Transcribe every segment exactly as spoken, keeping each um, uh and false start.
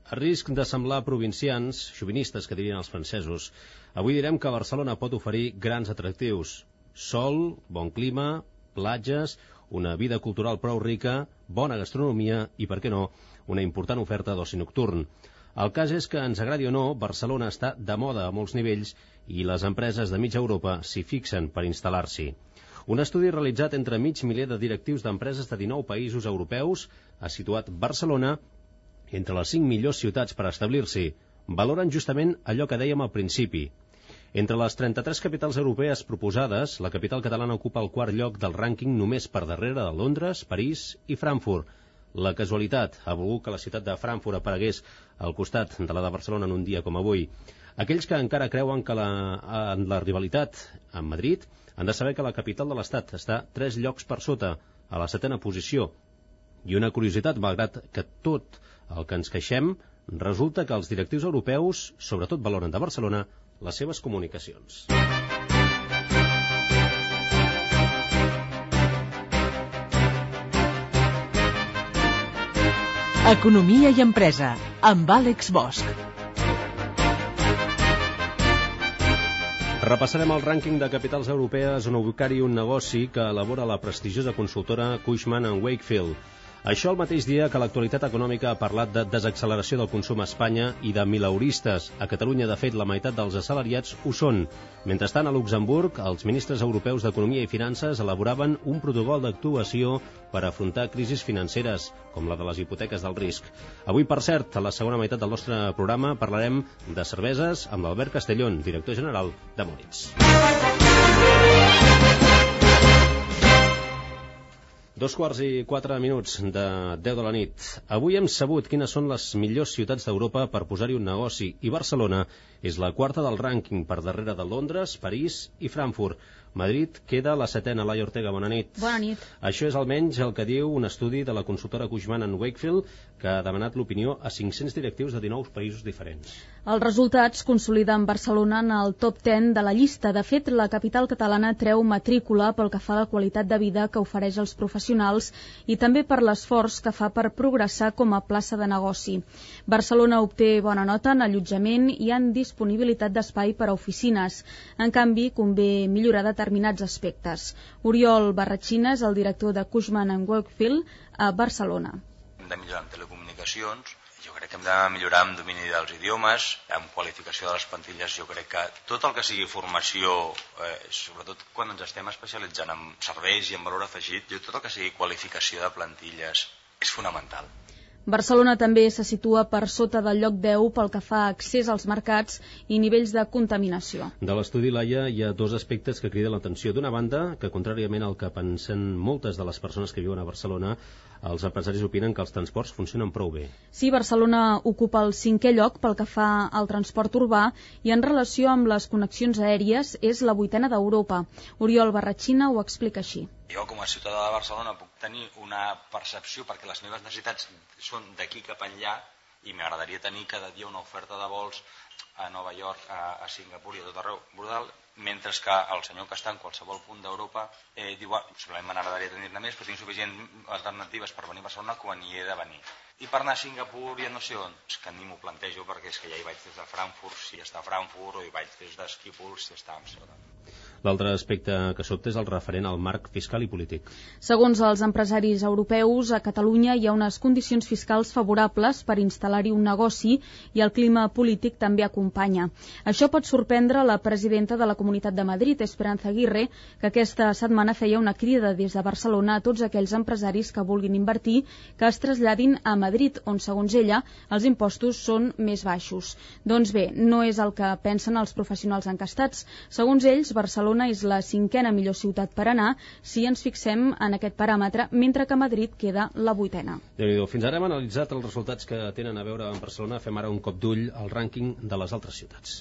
A risc de semblar provincians, xovinistes que dirien els francesos, avui direm que Barcelona pot oferir grans atractius. Sol, bon clima, platges, una vida cultural prou rica, bona gastronomia i, per què no, una important oferta d'oci nocturn. El cas és que, ens agradi o no, Barcelona està de moda a molts nivells i les empreses de mitja Europa s'hi fixen per instal·lar-s'hi. Un estudi realitzat entre mig miler de directius d'empreses de dinou països europeus ha situat Barcelona entre les cinc millors ciutats per establir-s'hi. Valoren justament allò que dèiem al principi. Entre les trenta-tres capitals europees proposades, la capital catalana ocupa el quart lloc del rànquing només per darrere de Londres, París i Frankfurt. La casualitat ha volgut que la ciutat de Frankfurt aparegués al costat de la de Barcelona en un dia com avui. Aquells que encara creuen que la, en la rivalitat amb Madrid han de saber que la capital de l'Estat està tres llocs per sota, a la setena posició. I una curiositat, malgrat que tot el que ens queixem, resulta que els directius europeus sobretot valoren de Barcelona les seves comunicacions. Economia i empresa, amb Àlex Bosch. Repassarem el rànquing de capitals europees on ubicar-hi un negoci que elabora la prestigiosa consultora Cushman and Wakefield. Això el mateix dia que l'actualitat econòmica ha parlat de desacceleració del consum a Espanya i de mileuristes. A Catalunya, de fet, la meitat dels assalariats ho són. Mentrestant, a Luxemburg, els ministres europeus d'Economia i Finances elaboraven un protocol d'actuació per afrontar crisis financeres, com la de les hipoteques del risc. Avui, per cert, a la segona meitat del nostre programa parlarem de cerveses amb l'Albert Castellón, director general de Moritz. Dos quarts i quatre minuts de deu de la nit. Avui hem sabut quines són les millors ciutats d'Europa per posar-hi un negoci, i Barcelona és la quarta del rànquing per darrere de Londres, París i Frankfurt. Madrid queda a la setena. Laia Ortega, bona nit. Bona nit. Això és almenys el que diu un estudi de la consultora Cushman and Wakefield, que ha demanat l'opinió a cinc-cents directius de dinou països diferents. Els resultats consoliden Barcelona en el top deu de la llista. De fet, la capital catalana treu matrícula pel que fa a la qualitat de vida que ofereix als professionals i també per l'esforç que fa per progressar com a plaça de negoci. Barcelona obté bona nota en allotjament i en disponibilitat d'espai per a oficines. En canvi, convé millorar determinats aspectes. Oriol Barratxina és el director de Cushman and Wakefield a Barcelona. Hem de millorar en telecomunicacions, jo crec que hem de millorar en domini dels idiomes, en qualificació de les plantilles. Jo crec que tot el que sigui formació, eh, sobretot quan ens estem especialitzant en serveis i en valor afegit, tot el que sigui qualificació de plantilles és fonamental. Barcelona també se situa per sota del lloc deu pel que fa a accés als mercats i nivells de contaminació. De l'estudi, Laia, hi ha dos aspectes que criden l'atenció. D'una banda, que contràriament al que pensen moltes de les persones que viuen a Barcelona, els empresaris opinen que els transports funcionen prou bé. Sí, Barcelona ocupa el cinquè lloc pel que fa al transport urbà i en relació amb les connexions aèries és la vuitena d'Europa. Oriol Barratxina ho explica així. Jo, com a ciutadà de Barcelona, puc tenir una percepció perquè les meves necessitats són d'aquí cap enllà i m'agradaria tenir cada dia una oferta de vols a Nova York, a, a Singapur i a tot arreu, brutal, mentre que el senyor que està en qualsevol punt d'Europa eh, diu, ah, simplement m'agradaria tenir-ne més, però tinc suficients alternatives per venir a Barcelona quan hi he de venir. I per anar a Singapur i a no sé on, és que ni m'ho plantejo perquè és que ja hi vaig des de Frankfurt si està a Frankfurt o hi vaig des d'Esquípol si està a Amsterdam. L'altre aspecte que sobta és el referent al marc fiscal i polític. Segons els empresaris europeus, a Catalunya hi ha unes condicions fiscals favorables per instal·lar-hi un negoci i el clima polític també acompanya. Això pot sorprendre la presidenta de la Comunitat de Madrid, Esperanza Aguirre, que aquesta setmana feia una crida des de Barcelona a tots aquells empresaris que vulguin invertir que es traslladin a Madrid, on, segons ella, els impostos són més baixos. Doncs bé, no és el que pensen els professionals encastats. Segons ells, Barcelona és la cinquena millor ciutat per anar si ens fixem en aquest paràmetre, mentre que Madrid queda la vuitena. Déu-n'hi-do. Fins ara hem analitzat els resultats que tenen a veure amb Barcelona. Fem ara un cop d'ull al rànquing de les altres ciutats.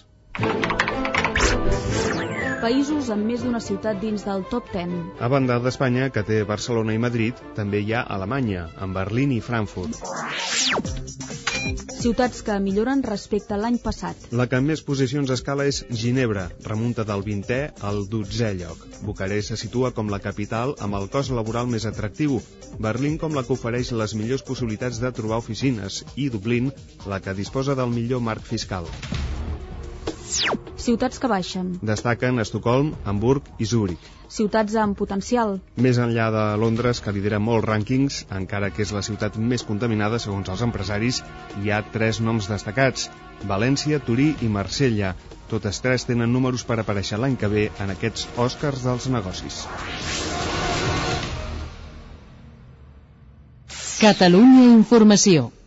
Països amb més d'una ciutat dins del top deu. A banda d'Espanya, que té Barcelona i Madrid, també hi ha Alemanya, amb Berlín i Frankfurt. Ciutats que milloren respecte a l'any passat. La que amb més posicions escala és Ginebra, remunta del vintè al dotzè lloc. Bucarest se situa com la capital amb el cost laboral més atractiu, Berlín com la que ofereix les millors possibilitats de trobar oficines i Dublín la que disposa del millor marc fiscal. Ciutats que baixen. Destaquen Estocolm, Hamburg i Zúrich. Ciutats amb potencial. Més enllà de Londres, que lidera molts rànquings, encara que és la ciutat més contaminada segons els empresaris, hi ha tres noms destacats: València, Turí i Marsella. Totes tres tenen números per aparèixer l'any que ve en aquests Oscars dels negocis. Catalunya Informació.